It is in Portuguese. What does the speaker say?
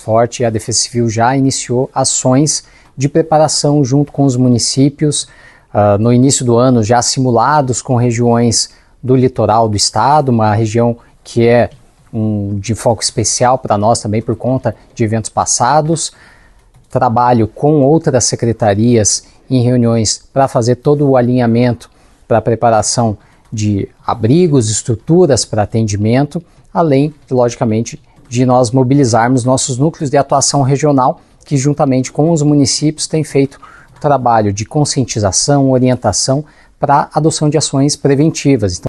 forte, a Defesa Civil já iniciou ações de preparação junto com os municípios, no início do ano já simulados com regiões do litoral do estado, uma região que é de foco especial para nós também por conta de eventos passados. Trabalho com outras secretarias em reuniões para fazer todo o alinhamento para a preparação de abrigos, estruturas para atendimento, além, logicamente, de nós mobilizarmos nossos núcleos de atuação regional, que juntamente com os municípios têm feito o trabalho de conscientização, orientação para a adoção de ações preventivas. Então,